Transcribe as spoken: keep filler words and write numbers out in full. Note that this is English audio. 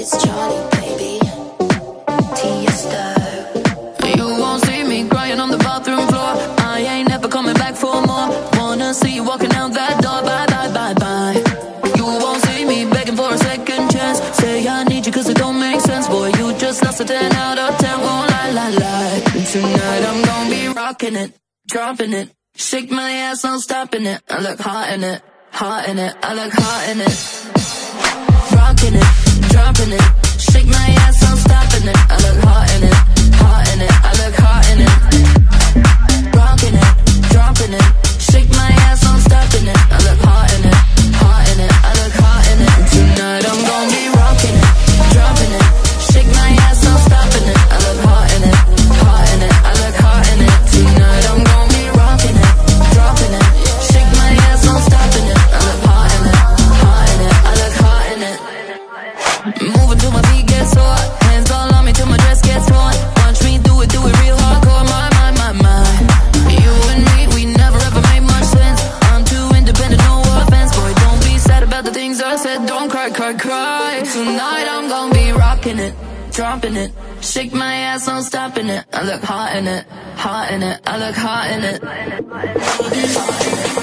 It's Charlie, baby. Tiesto. You won't see me crying on the bathroom floor. I ain't never coming back for more. Wanna see you walking out that door. Bye, bye, bye, bye. You won't see me begging for a second chance. Say I need you cause it don't make sense. Boy, you just lost a ten out of ten. Won't lie, lie, lie. Tonight I'm gonna be rocking it, dropping it. Shake my ass, no stopping it. I look hot in it, hot in it. I look hot in it. Rocking it, dropping it. Shake my ass, no stopping it. I look hot in it, hot in it. I look hot in it. Rocking it, dropping it. Shake my ass, no stopping it. I look hot in it, hot in it. I look hot in it. Tonight I'm gonna be rocking it, dropping it. Shake my ass, no stopping it. I look hot in it, hot in it. I look hot in it. Tonight I'm gonna be rocking it, dropping it. Shake my ass, no stopping it. I look hot in it, hot in it. I look hot in it. Moving till my feet get sore. Hands all on me till my dress gets torn. Watch me do it, do it real hardcore. My, my, my, my. You and me, we never ever made much sense. I'm too independent, no offense. Boy, don't be sad about the things I said. Don't cry, cry, cry. Tonight I'm gonna be rocking it, dropping it. Shake my ass, no stopping it. I look hot in it, hot in it. I look hot in it.